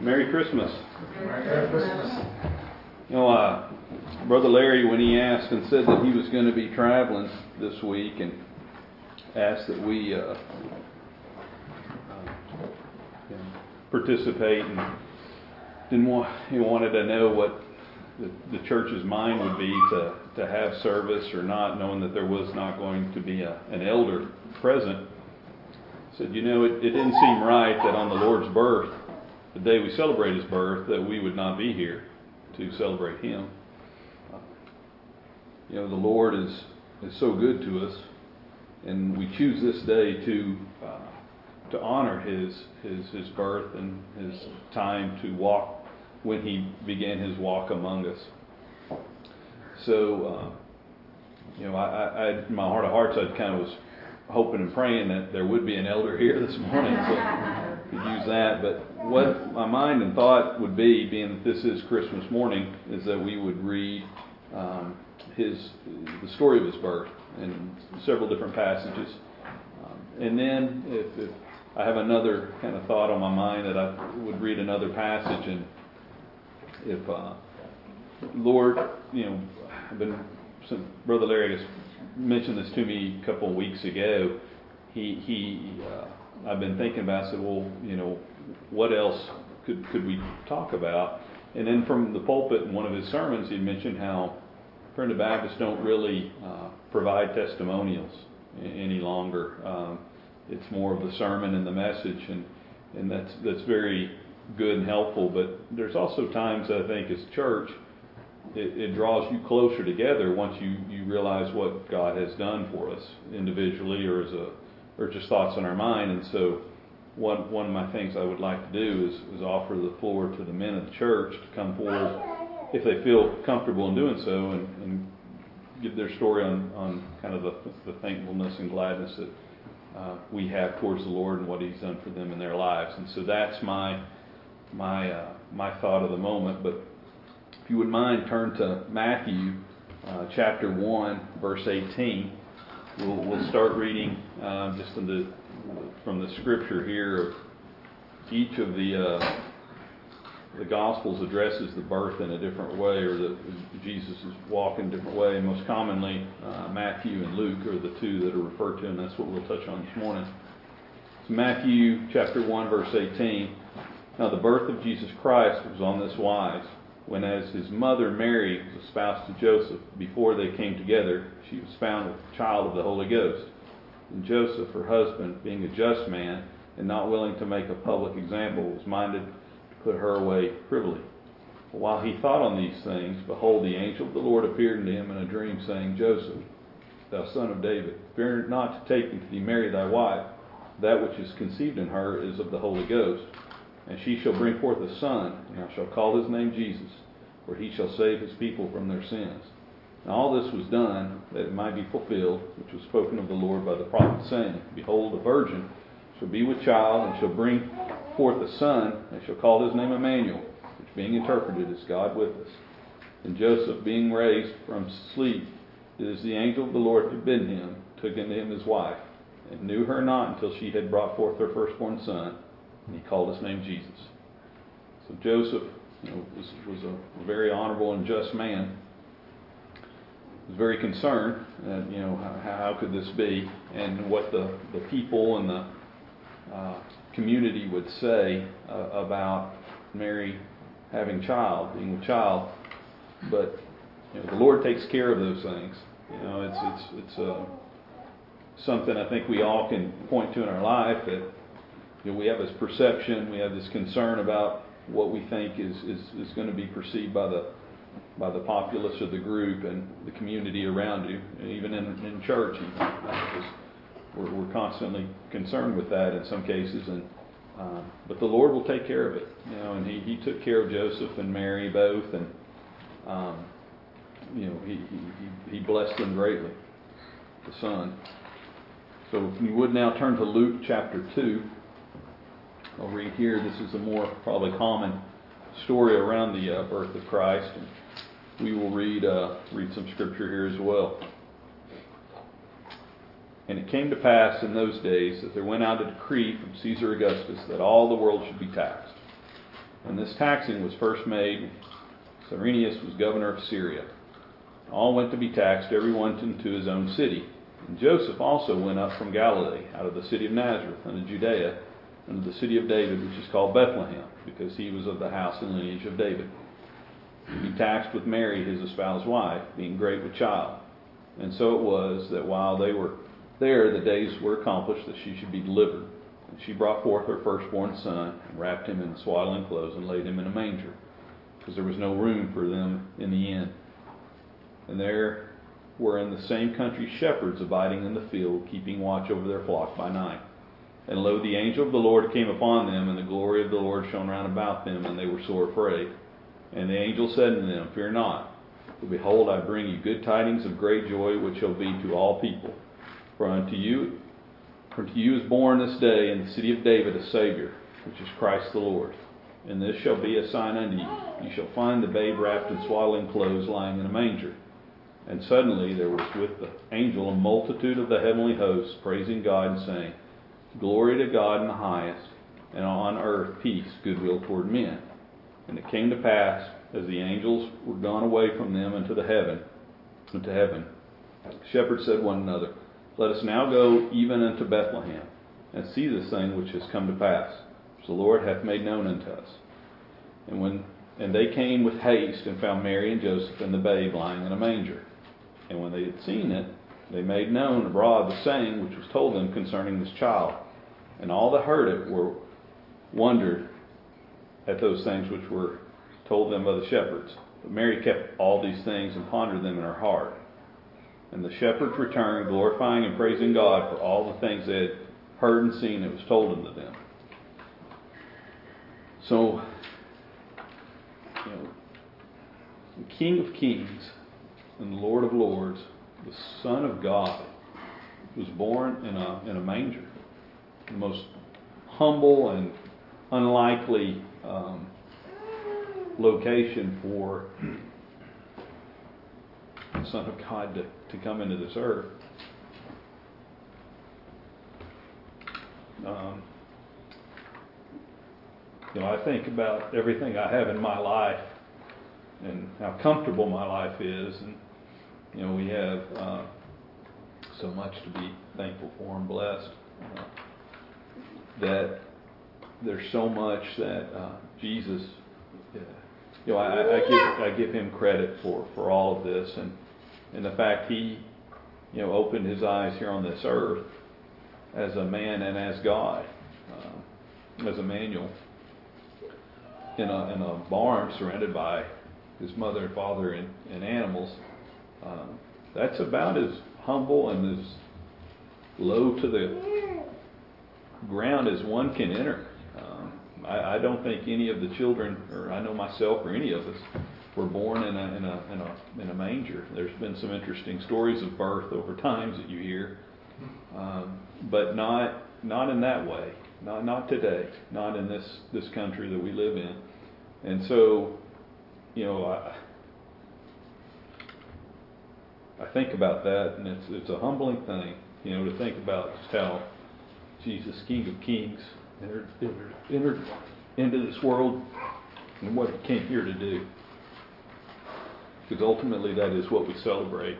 Merry Christmas. Merry Christmas. You know, Brother Larry, when he asked and said that he was going to be traveling this week and asked that we participate, and he wanted to know what the church's mind would be to have service or not, knowing that there was not going to be an elder present. Said, it didn't seem right that on the Lord's birth, the day we celebrate His birth, that we would not be here to celebrate Him. The Lord is so good to us, and we choose this day to honor His birth and His time to walk when He began His walk among us. So, I in my heart of hearts, I kind of was hoping and praying that there would be an elder here this morning, so could use that. But what my mind and thought would be, being that this is Christmas morning, is that we would read the story of His birth in several different passages. And then if I have another kind of thought on my mind, that I would read another passage, and if Lord, Brother Larry has mentioned this to me a couple of weeks ago. I've been thinking about, I said, well, what else could we talk about? And then from the pulpit in one of his sermons, he mentioned how Primitive Baptists don't really provide testimonials any longer. It's more of the sermon and the message, and that's very good and helpful. But there's also times, I think, as church, it draws you closer together once you realize what God has done for us individually, or just thoughts in our mind. And so one of my things I would like to do is offer the floor to the men of the church to come forward if they feel comfortable in doing so, and give their story on kind of the thankfulness and gladness that we have towards the Lord and what He's done for them in their lives. And so that's my thought of the moment. But if you would mind, turn to Matthew chapter 1, verse 18. We'll start reading just from the scripture here. Each of the Gospels addresses the birth in a different way, or Jesus' walk in a different way. Most commonly, Matthew and Luke are the two that are referred to, and that's what we'll touch on this morning. So Matthew chapter 1, verse 18. Now the birth of Jesus Christ was on this wise. When as His mother Mary was espoused to Joseph, before they came together, she was found with the child of the Holy Ghost. And Joseph, her husband, being a just man, and not willing to make a public example, was minded to put her away privily. But while he thought on these things, behold, the angel of the Lord appeared unto him in a dream, saying, Joseph, thou son of David, fear not to take unto thee Mary thy wife. That which is conceived in her is of the Holy Ghost. And she shall bring forth a son, and thou shalt call his name Jesus, for he shall save his people from their sins. And all this was done that it might be fulfilled, which was spoken of the Lord by the prophet, saying, Behold, a virgin shall be with child, and shall bring forth a son, and shall call his name Emmanuel, which being interpreted is God with us. And Joseph, being raised from sleep, did as the angel of the Lord had bidden him, took unto him his wife, and knew her not until she had brought forth her firstborn son, and he called his name Jesus. So Joseph, was a very honorable and just man. He was very concerned that, how could this be, and what the people and the community would say about Mary having being with child. But the Lord takes care of those things. It's something I think we all can point to in our life, that we have this perception, we have this concern about what we think is going to be perceived by the populace or the group and the community around you, and even in church. We're constantly concerned with that in some cases, but the Lord will take care of it. And He took care of Joseph and Mary both, and He blessed them greatly, the Son. So if you would now turn to Luke chapter 2. I'll read here. This is a more probably common story around the birth of Christ, and we will read some scripture here as well. And it came to pass in those days that there went out a decree from Caesar Augustus that all the world should be taxed. And this taxing was first made, Cyrenius was governor of Syria. All went to be taxed, every one into his own city. And Joseph also went up from Galilee, out of the city of Nazareth, unto Judea, unto the city of David, which is called Bethlehem, because he was of the house and lineage of David, to be taxed with Mary, his espoused wife, being great with child. And so it was that while they were there, the days were accomplished that she should be delivered. And she brought forth her firstborn son, and wrapped him in swaddling clothes, and laid him in a manger, because there was no room for them in the inn. And there were in the same country shepherds abiding in the field, keeping watch over their flock by night. And lo, the angel of the Lord came upon them, and the glory of the Lord shone round about them, and they were sore afraid. And the angel said unto them, Fear not, for behold, I bring you good tidings of great joy, which shall be to all people. For unto you is born this day in the city of David a Savior, which is Christ the Lord. And this shall be a sign unto you. You shall find the babe wrapped in swaddling clothes, lying in a manger. And suddenly there was with the angel a multitude of the heavenly hosts, praising God and saying, Glory to God in the highest, and on earth peace, goodwill toward men. And it came to pass, as the angels were gone away from them into heaven, the shepherds said one another, Let us now go even unto Bethlehem, and see this thing which has come to pass, which the Lord hath made known unto us. And they came with haste, and found Mary and Joseph and the babe lying in a manger. And when they had seen it, they made known abroad the saying which was told them concerning this child. And all that heard it were wondered at those things which were told them by the shepherds. But Mary kept all these things and pondered them in her heart. And the shepherds returned, glorifying and praising God for all the things they had heard and seen that was told unto them. So, the King of Kings and the Lord of Lords, the Son of God, was born in a manger. The most humble and unlikely location for the Son of God to come into this earth. I think about everything I have in my life and how comfortable my life is, and we have so much to be thankful for and blessed. That there's so much that Jesus, I give him credit for all of this, and the fact he, opened his eyes here on this earth as a man and as God, as Emmanuel, in a barn surrounded by his mother and father and animals. That's about as humble and as low to the ground as one can enter. I don't think any of the children, or I know myself or any of us, were born in a manger. There's been some interesting stories of birth over times that you hear, but not in that way. Not today. Not in this country that we live in. And so, I think about that, and it's a humbling thing, to think about just how Jesus, King of Kings, entered into this world and what he came here to do. Because ultimately that is what we celebrate,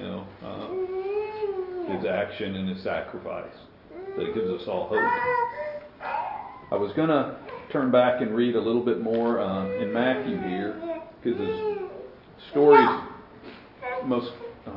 his action and his sacrifice. That it gives us all hope. I was going to turn back and read a little bit more in Matthew here, because the stories, most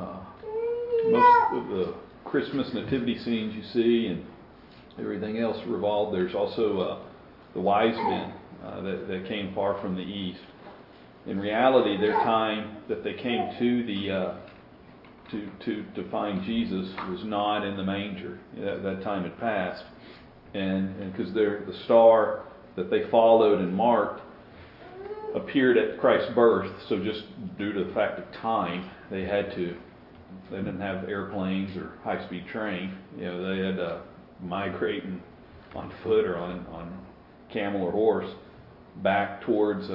of the Christmas nativity scenes you see and everything else revolve. There's also the wise men that came far from the east. In reality, their time that they came to to find Jesus was not in the manger. That time had passed, and because the star that they followed and marked appeared at Christ's birth. So just due to the fact of time, they didn't have airplanes or high-speed train. They had to migrate on foot or on camel or horse back towards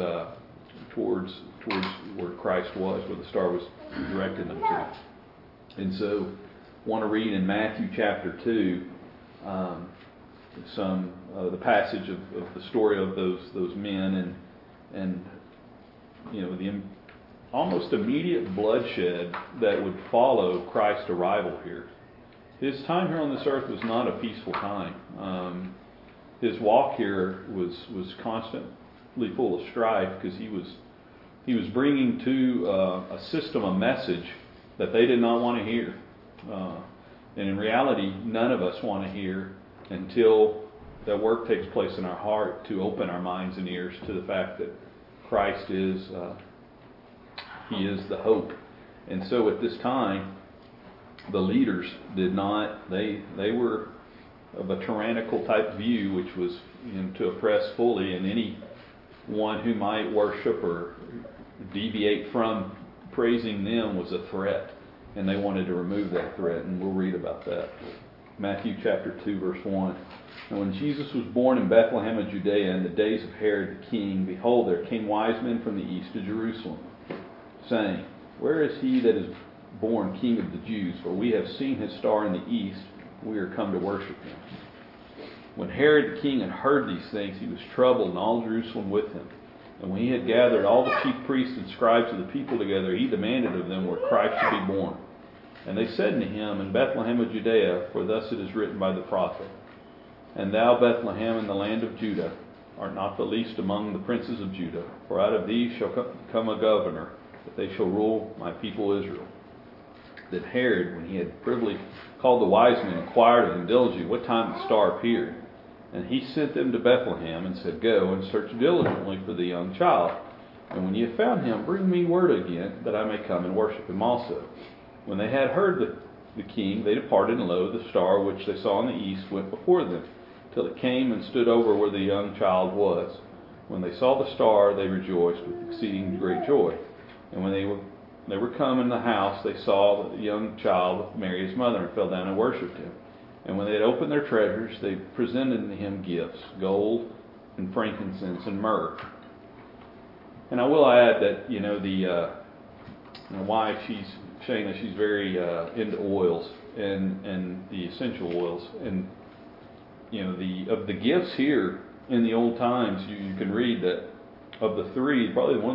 where Christ was, where the star was directing them to. And so, I want to read in Matthew chapter 2, the passage of the story of those men and the almost immediate bloodshed that would follow Christ's arrival here. His time here on this earth was not a peaceful time. His walk here was constantly full of strife because he was bringing to a system a message that they did not want to hear. And in reality, none of us want to hear until that work takes place in our heart to open our minds and ears to the fact that Christ is He is the hope. And so at this time, the leaders did not, they were of a tyrannical type view, which was to oppress fully, and anyone who might worship or deviate from praising them was a threat. And they wanted to remove that threat, and we'll read about that. Matthew chapter 2, verse 1. And when Jesus was born in Bethlehem of Judea in the days of Herod the king, behold, there came wise men from the east to Jerusalem, saying, Where is he that is born King of the Jews? For we have seen his star in the east, we are come to worship him. When Herod the king had heard these things, he was troubled, and all Jerusalem with him. And when he had gathered all the chief priests and scribes of the people together, he demanded of them where Christ should be born. And they said unto him, In Bethlehem of Judea, for thus it is written by the prophet, And thou, Bethlehem, in the land of Judah, art not the least among the princes of Judah, for out of thee shall come a governor, that they shall rule my people Israel. Then Herod, when he had privily called the wise men, inquired of them diligently what time the star appeared. And he sent them to Bethlehem, and said, Go and search diligently for the young child. And when ye have found him, bring me word again, that I may come and worship him also. When they had heard the king, they departed, and lo, the star which they saw in the east went before them, till it came and stood over where the young child was. When they saw the star, they rejoiced with exceeding great joy. And when they were come in the house, they saw the young child with Mary his mother, and fell down and worshipped him. And when they had opened their treasures, they presented to him gifts, gold and frankincense and myrrh. And I will add that my wife, Shayna, she's very into oils and the essential oils, and of the gifts here in the old times, you can read that of the three, probably one of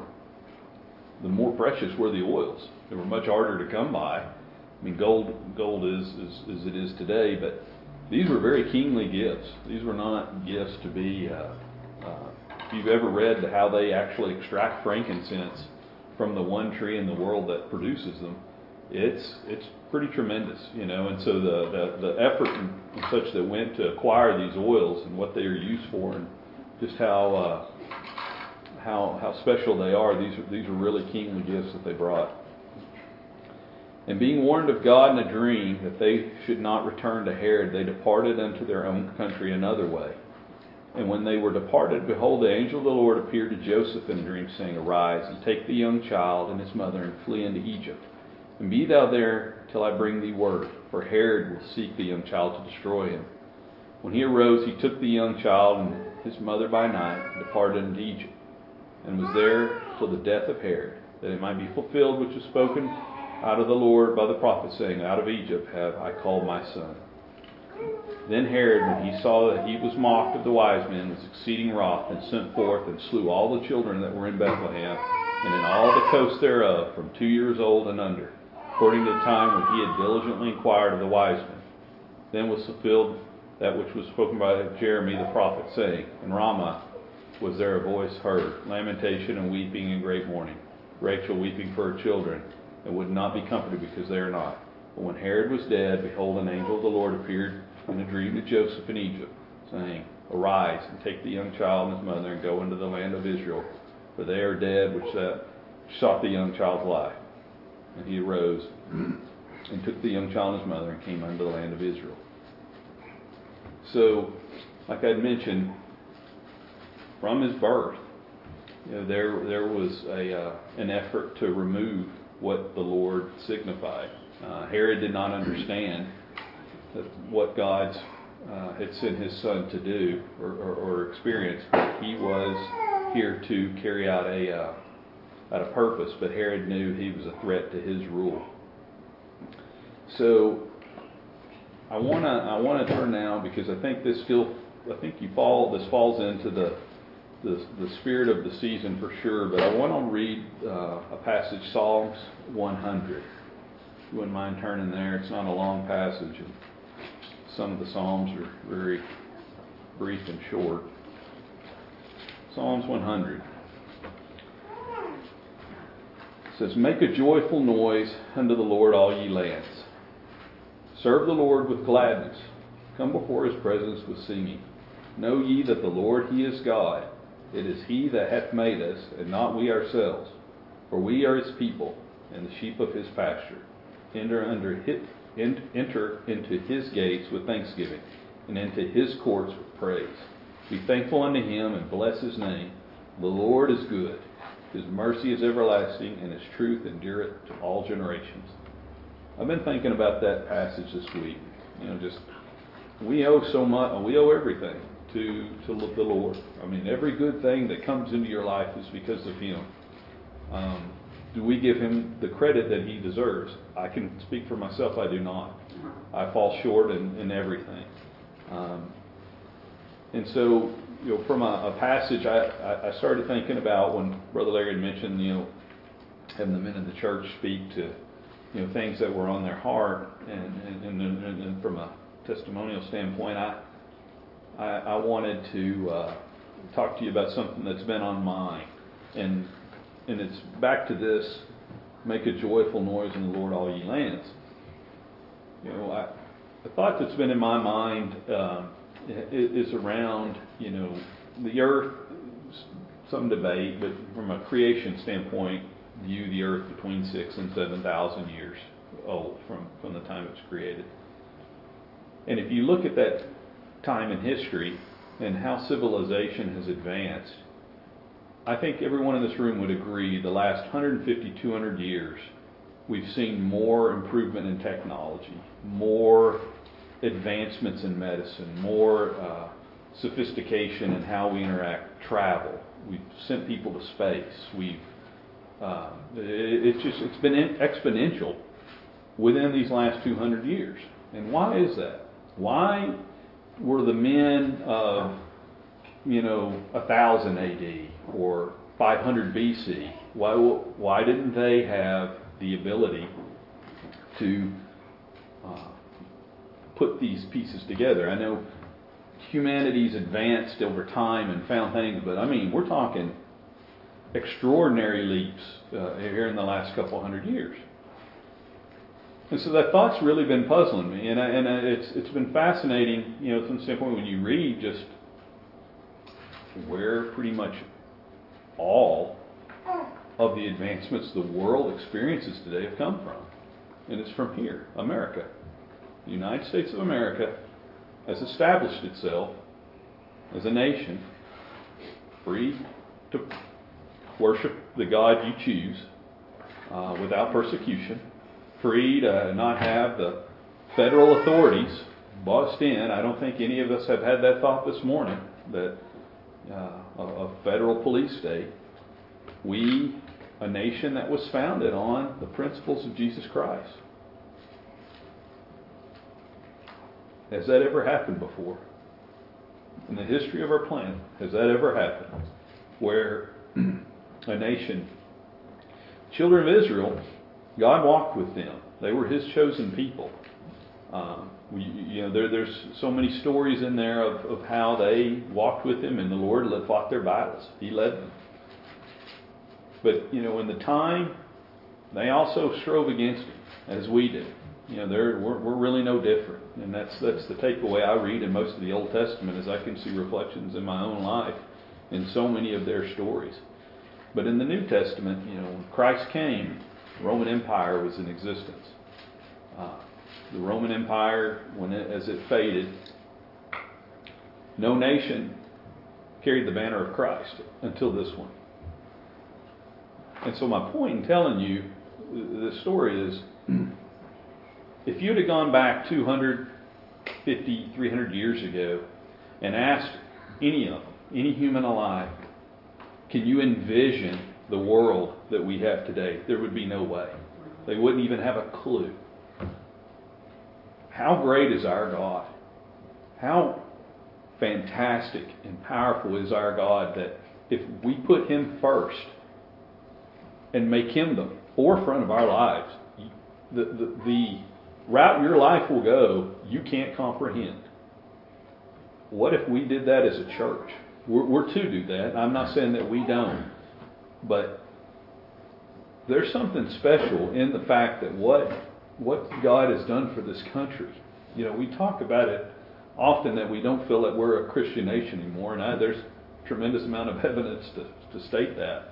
the more precious were the oils. They were much harder to come by. I mean, gold is as it is today, but these were very kingly gifts. These were not gifts to be. If you've ever read how they actually extract frankincense from the one tree in the world that produces them, it's pretty tremendous, And so the effort and such that went to acquire these oils and what they are used for, and just how special they are. These are really kingly gifts that they brought. And being warned of God in a dream that they should not return to Herod, they departed unto their own country another way. And when they were departed, behold, the angel of the Lord appeared to Joseph in a dream, saying, Arise, and take the young child and his mother, and flee into Egypt. And be thou there till I bring thee word, for Herod will seek the young child to destroy him. When he arose, he took the young child and his mother by night, and departed into Egypt, and was there till the death of Herod, that it might be fulfilled which was spoken out of the Lord by the prophet, saying, Out of Egypt have I called my son. Then Herod, when he saw that he was mocked of the wise men, was exceeding wroth, and sent forth and slew all the children that were in Bethlehem, and in all the coasts thereof, from 2 years old and under, according to the time when he had diligently inquired of the wise men. Then was fulfilled that which was spoken by Jeremy the prophet, saying, In Ramah was there a voice heard, lamentation and weeping and great mourning, Rachel weeping for her children, and would not be comforted because they are not. But when Herod was dead, behold, an angel of the Lord appeared in a dream to Joseph in Egypt, saying, Arise, and take the young child and his mother, and go into the land of Israel, for they are dead which sought the young child's life. And he arose, and took the young child and his mother, and came unto the land of Israel. So, like I mentioned, from his birth, there was an effort to remove what the Lord signified. Herod did not understand what God had sent his son to do or experience, but he was here to carry out a purpose. But Herod knew he was a threat to his rule. So I wanna turn now, because I think this falls into the spirit of the season for sure. But I want to read a passage, Psalms 100. If you wouldn't mind turning there. It's not a long passage, and some of the Psalms are very brief and short. Psalms 100. It says, "Make a joyful noise unto the Lord, all ye lands. Serve the Lord with gladness. Come before his presence with singing. Know ye that the Lord, he is God. It is he that hath made us, and not we ourselves. For we are his people, and the sheep of his pasture. Enter into his gates with thanksgiving, and into his courts with praise. Be thankful unto him, and bless his name. The Lord is good. His mercy is everlasting, and his truth endureth to all generations." I've been thinking about that passage this week. We owe so much. We owe everything to the Lord. I mean, every good thing that comes into your life is because of him. Do we give him the credit that he deserves? I can speak for myself. I do not. I fall short in everything. And so, from a passage, I started thinking about when Brother Larry had mentioned, having the men of the church speak to, things that were on their heart, and from a testimonial standpoint, I wanted to talk to you about something that's been on mine, and it's back to this: make a joyful noise in the Lord, all ye lands. The thought that's been in my mind is around, the earth. Some debate, but from a creation standpoint, view the earth between 6,000 and 7,000 years old from the time it was created. And if you look at that time in history and how civilization has advanced, I think everyone in this room would agree the last 150, 200 years, we've seen more improvement in technology, more advancements in medicine, more sophistication in how we interact, travel. We've sent people to space. It's been exponential within these last 200 years. And why is that? Why were the men of 1000 AD or 500 BC? Why didn't they have the ability to put these pieces together? I know humanity's advanced over time and found things, but we're talking extraordinary leaps here in the last couple hundred years. And so that thought's really been puzzling me, and it's been fascinating, from the standpoint when you read just where pretty much all of the advancements the world experiences today have come from. And it's from here, America. The United States of America has established itself as a nation free to worship the God you choose without persecution, free to not have the federal authorities bossed in. I don't think any of us have had that thought this morning, that a federal police state. We, a nation that was founded on the principles of Jesus Christ. Has that ever happened before? In the history of our planet, has that ever happened? Where a nation, children of Israel, God walked with them. They were his chosen people. There's so many stories in there of how they walked with him, and the Lord fought their battles. He led them. But, in the time, they also strove against him, as we did. We're really no different. And that's the takeaway I read in most of the Old Testament, is I can see reflections in my own life in so many of their stories. But in the New Testament, when Christ came, the Roman Empire was in existence. The Roman Empire, as it faded, no nation carried the banner of Christ until this one. And so my point in telling you this story is, if you'd have gone back 250, 300 years ago and asked any of them, any human alive, can you envision the world that we have today? There would be no way. They wouldn't even have a clue. how great is our God? How fantastic and powerful is our God that if we put Him first and make Him the forefront of our lives, the route your life will go, you can't comprehend. What if we did that as a church? We're to do that. I'm not saying that we don't. But there's something special in the fact that what God has done for this country. You know, we talk about it often that we don't feel that we're a Christian nation anymore, and there's a tremendous amount of evidence to state that.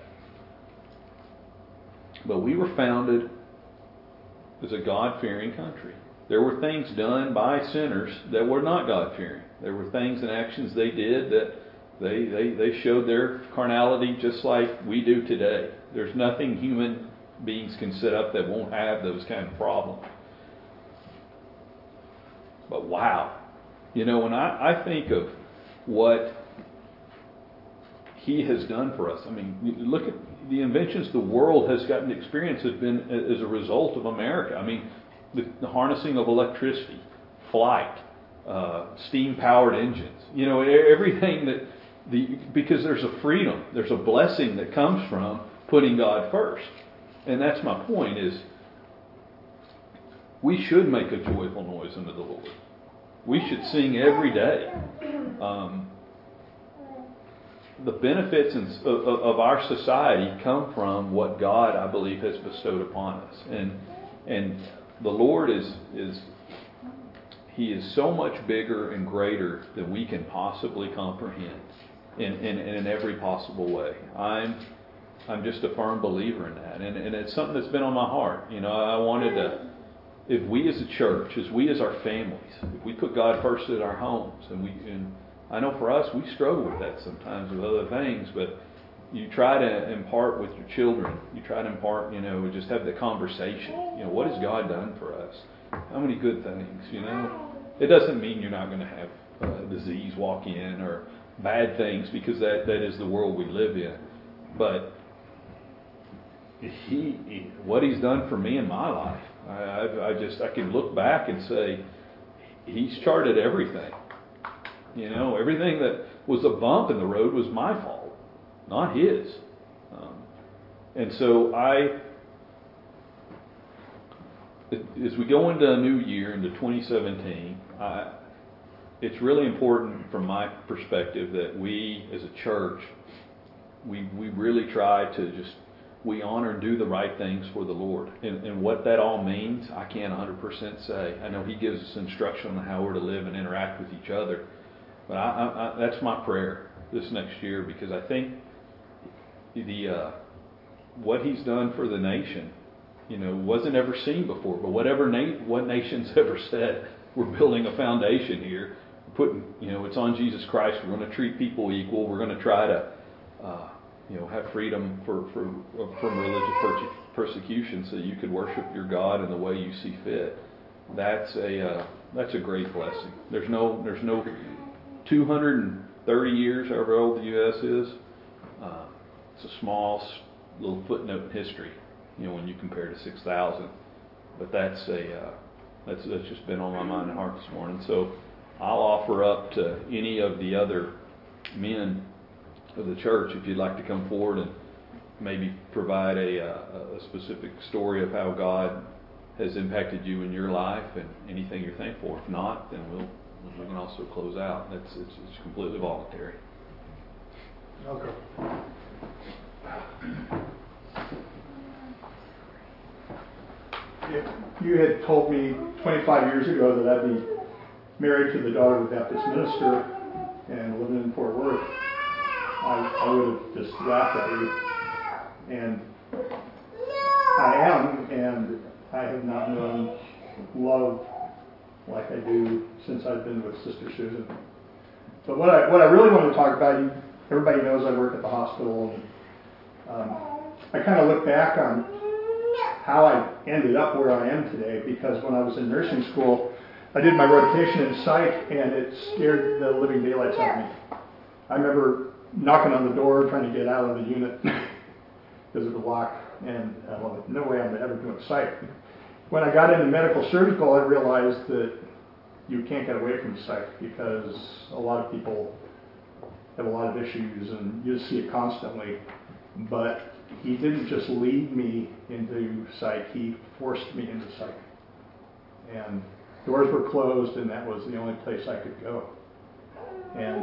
But we were founded as a God-fearing country. There were things done by sinners that were not God-fearing. There were things and actions they did that they showed their carnality just like we do today. There's nothing human beings can set up that won't have those kind of problems. But wow. You know, when I think of what He has done for us, I mean, look at the inventions the world has gotten to experience has been as a result of America. I mean, the harnessing of electricity, flight, steam-powered engines. You know, everything because there's a freedom, there's a blessing that comes from putting God first. And that's my point is we should make a joyful noise unto the Lord. We should sing every day. The benefits of our society come from what God, I believe, has bestowed upon us. And the Lord He is so much bigger and greater than we can possibly comprehend in every possible way. I'm just a firm believer in that. And it's something that's been on my heart. You know, I wanted to, if we as a church, as we as our families, if we put God first at our homes, and I know for us, we struggle with that sometimes with other things, but you try to impart with your children. You try to impart, you know, just have the conversation. You know, what has God done for us? How many good things, you know? It doesn't mean you're not going to have disease walk in or bad things, because that is the world we live in. But what He's done for me in my life, I can look back and say, He's charted everything. You know, everything that was a bump in the road was my fault, not His. And so as we go into a new year, into 2017, it's really important from my perspective that we as a church, we really try to we honor and do the right things for the Lord. And what that all means, I can't 100% say. I know He gives us instruction on how we're to live and interact with each other. But that's my prayer this next year, because I think what He's done for the nation, you know, wasn't ever seen before. But what nation's ever said, we're building a foundation here, it's on Jesus Christ. We're going to treat people equal. We're going to try to, have freedom from religious persecution, so you could worship your God in the way you see fit. That's a great blessing. There's no 230 years, however old the U.S. is. It's a small little footnote in history, when you compare to 6,000. But that's just been on my mind and heart this morning. So I'll offer up to any of the other men of the church, if you'd like to come forward and maybe provide a specific story of how God has impacted you in your life and anything you're thankful for. If not, then we can also close out. It's completely voluntary. Okay. If you had told me 25 years ago that I'd be married to the daughter of a Baptist minister and living in Fort Worth, I would have just laughed at you. And I am, and I have not known love like I do since I've been with Sister Susan. But what I really want to talk about, everybody knows I work at the hospital, and I kind of look back on how I ended up where I am today, because when I was in nursing school, I did my rotation in psych, and it scared the living daylights out of me. I remember knocking on the door, trying to get out of the unit because of the lock, and no way I'm ever doing psych. When I got into medical surgical, I realized that you can't get away from psych because a lot of people have a lot of issues and you see it constantly. But he didn't just lead me into psych, he forced me into psych. And doors were closed and that was the only place I could go. And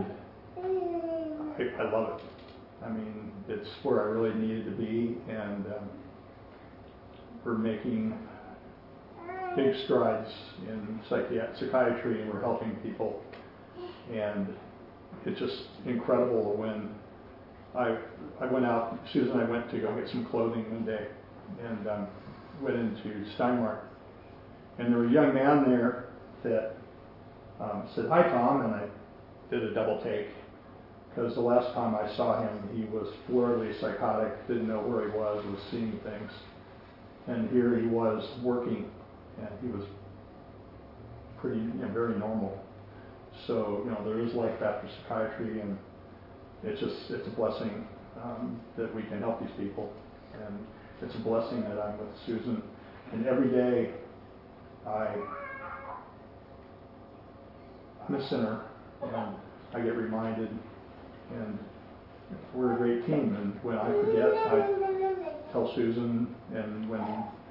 I love it. I mean, it's where I really needed to be, and we're making big strides in psychiatry, and we're helping people. And it's just incredible when I went out, Susan and I went to go get some clothing one day, and went into Steinmart. And there was a young man there that said, "Hi, Tom," and I did a double take. Because the last time I saw him, he was floridly psychotic, didn't know where he was seeing things. And here he was working, and he was pretty, very normal. So, there is life after psychiatry, and it's a blessing that we can help these people. And it's a blessing that I'm with Susan. And every day, I'm a sinner, and I get reminded. And we're a great team, and when I forget, I tell Susan, and when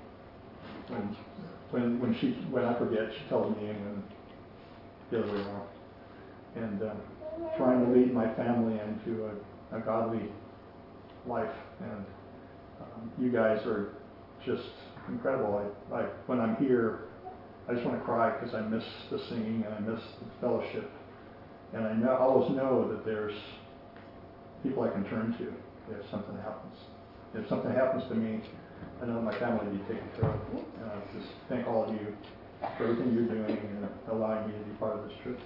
I forget, she tells me, and the other way around. And trying to lead my family into a godly life, and you guys are just incredible. When I'm here, I just want to cry because I miss the singing and I miss the fellowship, and I always know that there's people I can turn to if something happens. If something happens to me, I know my family will be taken care of. And I just thank all of you for everything you're doing and allowing me to be part of this church.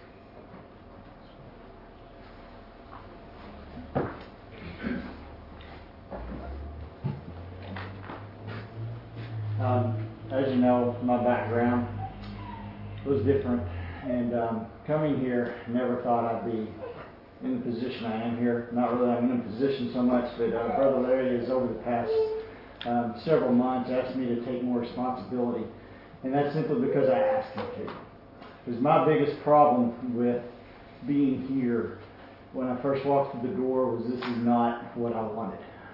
As you know, my background was different, and coming here, never thought I'd be in the position I am here. Not really I'm in a position so much, but Brother Larry has over the past several months asked me to take more responsibility, and that's simply because I asked him to. Because my biggest problem with being here when I first walked through the door was this is not what I wanted.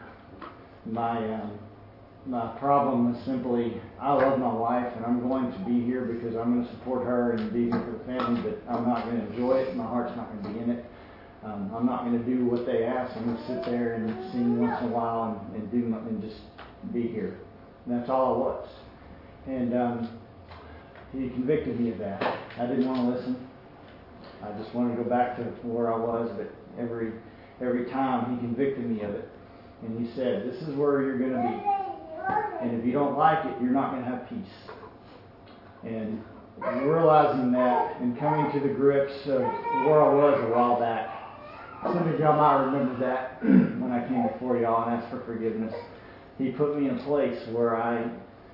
My problem is simply I love my wife and I'm going to be here because I'm going to support her and be here for the family, but I'm not going to enjoy it. My heart's not going to be in it. I'm not going to do what they ask. I'm going to sit there and sing once in a while and just be here. And that's all it was. And he convicted me of that. I didn't want to listen. I just wanted to go back to where I was, but every time he convicted me of it. And he said, this is where you're going to be. And if you don't like it, you're not going to have peace. And realizing that and coming to the grips of where I was a while back. Some of y'all might remember that when I came before y'all and asked for forgiveness. He put me in a place where I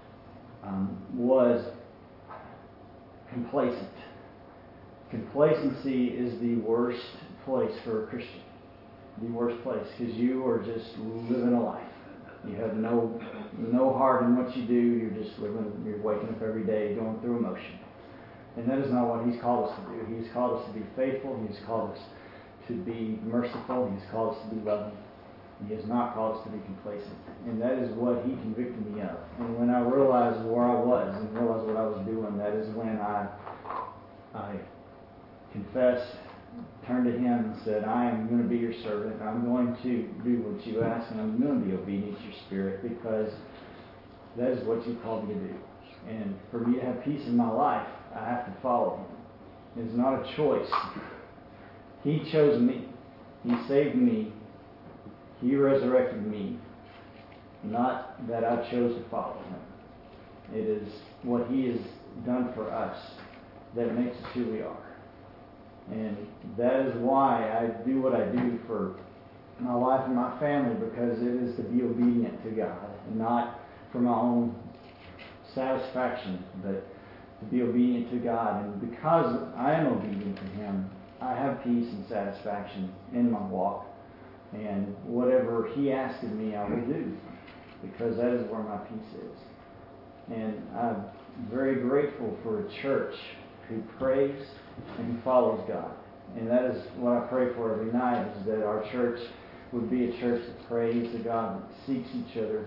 was complacent. Complacency is the worst place for a Christian. The worst place, because you are just living a life. You have no heart in what you do. You're just living. You're waking up every day going through emotion, and that is not what He's called us to do. He's called us to be faithful. He's called us to be merciful. He's called us to be loving. He has not called us to be complacent, and that is what He convicted me of. And when I realized where I was and realized what I was doing, that is when I confessed, turned to Him and said, I am going to be your servant. I'm going to do what you ask, and I'm going to be obedient to your Spirit, because that is what you called me to do. And for me to have peace in my life, I have to follow Him. It's not a choice. He chose me. He saved me. He resurrected me. Not that I chose to follow Him. It is what He has done for us that makes us who we are. And that is why I do what I do for my wife and my family, because it is to be obedient to God, and not for my own satisfaction, but to be obedient to God. And because I am obedient to Him, I have peace and satisfaction in my walk. And whatever He asks of me, I will do, because that is where my peace is. And I'm very grateful for a church who prays and who follows God. And that is what I pray for every night, is that our church would be a church that prays, a God that seeks each other,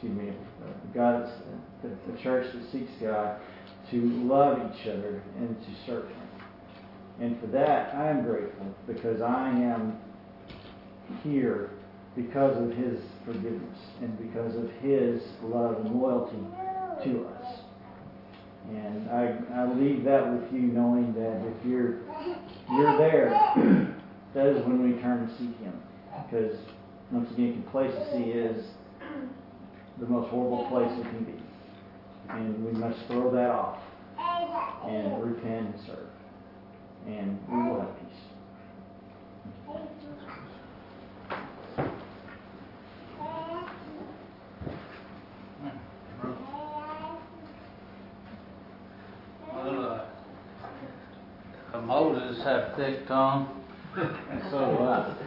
a church that seeks God to love each other and to serve Him. And for that, I am grateful, because I am here because of His forgiveness and because of His love and loyalty to us. And I leave that with you, knowing that if you're there, that is when we turn to seek Him. Because, once again, complacency is the most horrible place it can be. And we must throw that off and repent and serve. And we will have peace. Moses had a thick tongue, and so do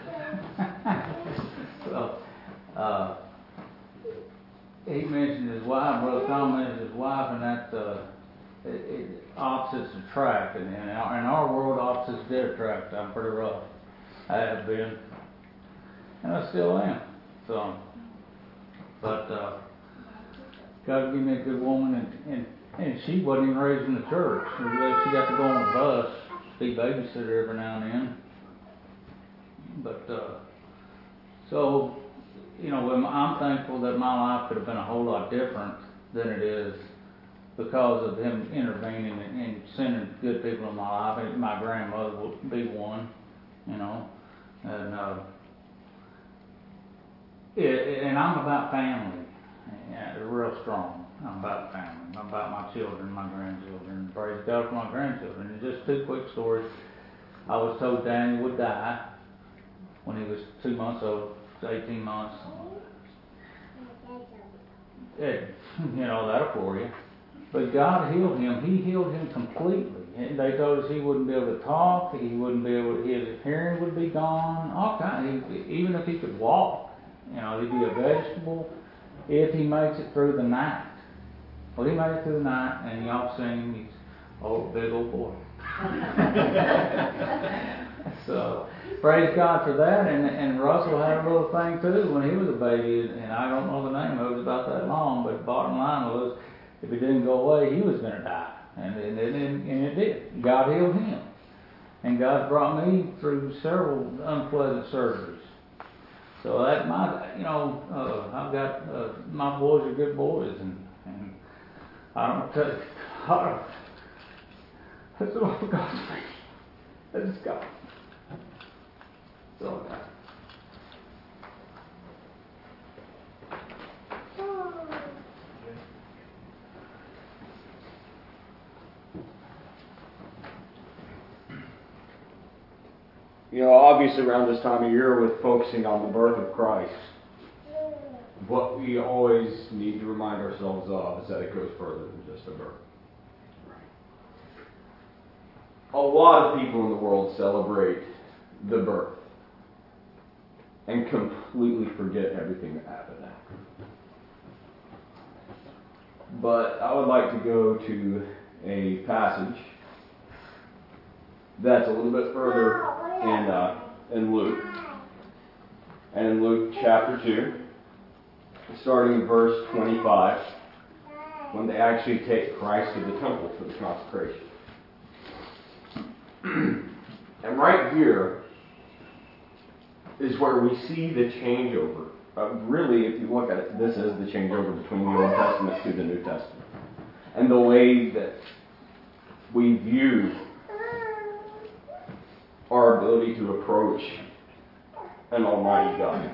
I. He mentioned his wife, Brother Tom mentioned his wife, and that opposites attract. And in our world, opposites did attract. I'm pretty rough. I have been, and I still am. So, but God gave me a good woman, and she wasn't even raised in the church. She got to go on the bus, be babysitter every now and then. But so, I'm thankful that my life could have been a whole lot different than it is because of Him intervening and sending good people in my life. And my grandmother would be one, and and I'm about family, real strong. I'm about family. I'm about my children, my grandchildren. Praise God for my grandchildren. And just two quick stories. I was told Daniel would die when he was 2 months old, 18 months. That'll floor you. But God healed him. He healed him completely. And they told us he wouldn't be able to talk. He wouldn't be able. His hearing would be gone. All kinds. Even if he could walk, he'd be a vegetable if he makes it through the night. Well, he made it through the night, and y'all seen he's big old boy. So, praise God for that. And Russell had a little thing too when he was a baby, and I don't know the name of it, was about that long, but bottom line was, if it didn't go away, he was going to die. And it did. God healed him. And God brought me through several unpleasant surgeries. So that I've got, my boys are good boys, and I don't tell you, that's all God's me. That's God. That's all God. Obviously around this time of year with focusing on the birth of Christ, what we always need to remind ourselves of is that it goes further than just a birth. A lot of people in the world celebrate the birth and completely forget everything that happened after. But I would like to go to a passage that's a little bit further in Luke. And in Luke chapter 2, starting in verse 25, when they actually take Christ to the temple for the consecration. And right here is where we see the changeover. Really, if you look at it, this is the changeover between the Old Testament to the New Testament. And the way that we view our ability to approach an almighty God.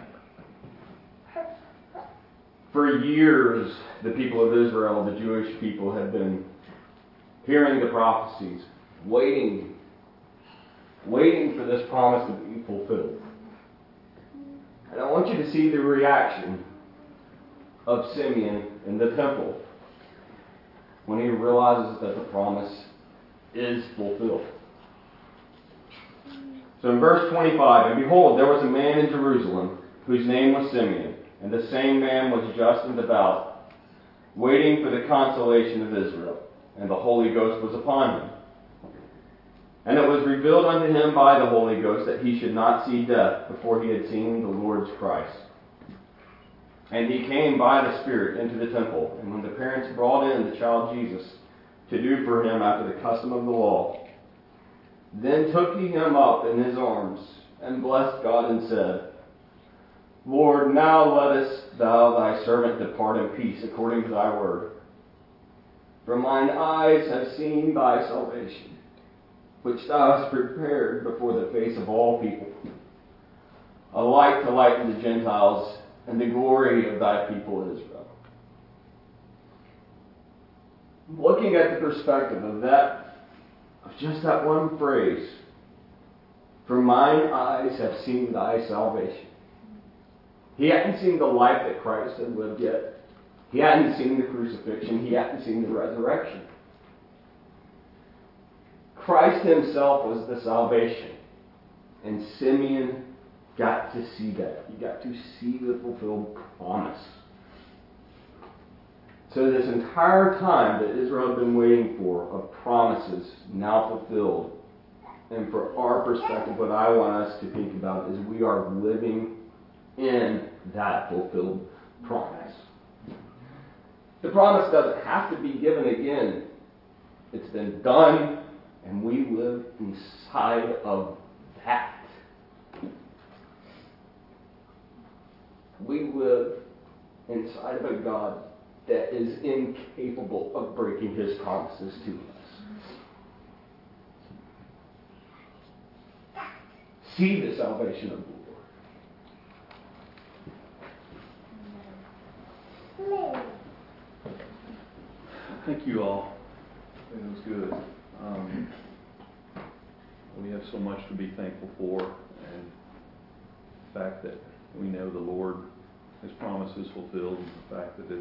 For years, the people of Israel, the Jewish people, have been hearing the prophecies, waiting for this promise to be fulfilled. And I want you to see the reaction of Simeon in the temple when he realizes that the promise is fulfilled. So in verse 25, and behold, there was a man in Jerusalem whose name was Simeon, and the same man was just and devout, waiting for the consolation of Israel, and the Holy Ghost was upon him. And it was revealed unto him by the Holy Ghost that he should not see death before he had seen the Lord's Christ. And he came by the Spirit into the temple. And when the parents brought in the child Jesus to do for him after the custom of the law, then took he him up in his arms, and blessed God, and said, Lord, now lettest thou thy servant depart in peace according to thy word. For mine eyes have seen thy salvation, which thou hast prepared before the face of all people, a light to lighten the Gentiles, and the glory of thy people Israel. Looking at the perspective of just that one phrase, for mine eyes have seen thy salvation. He hadn't seen the life that Christ had lived yet. He hadn't seen the crucifixion. He hadn't seen the resurrection. Christ himself was the salvation. And Simeon got to see that. He got to see the fulfilled promise. So this entire time that Israel had been waiting for, of promises now fulfilled. And for our perspective, what I want us to think about is we are living in that fulfilled promise. The promise doesn't have to be given again. It's been done, and we live inside of that. We live inside of a God that is incapable of breaking his promises to us. See the salvation of the Lord. Thank you all. It was good. We have so much to be thankful for, and the fact that we know the Lord, his promises fulfilled, and the fact that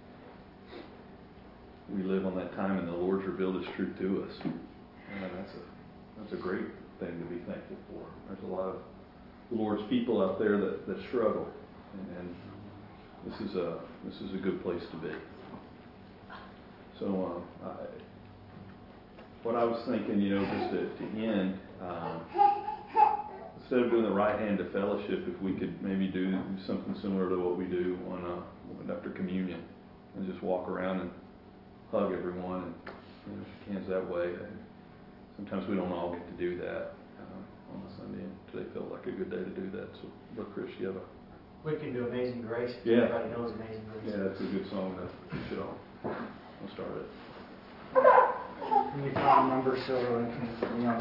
we live on that time and the Lord's revealed his truth to us. That's a great thing to be thankful for. There's a lot of the Lord's people out there that struggle, and this is a good place to be. So what I was thinking, just to end, instead of doing the right hand of fellowship, if we could maybe do something similar to what we do after communion, and just walk around and hug everyone and shake hands that way. Sometimes we don't all get to do that on a Sunday, and today felt like a good day to do that. So, but Chris, you have a... We can do Amazing Grace. Yeah. Everybody knows Amazing Grace. Yeah, that's a good song to finish it off. I'll start it. Let me find a number so we can,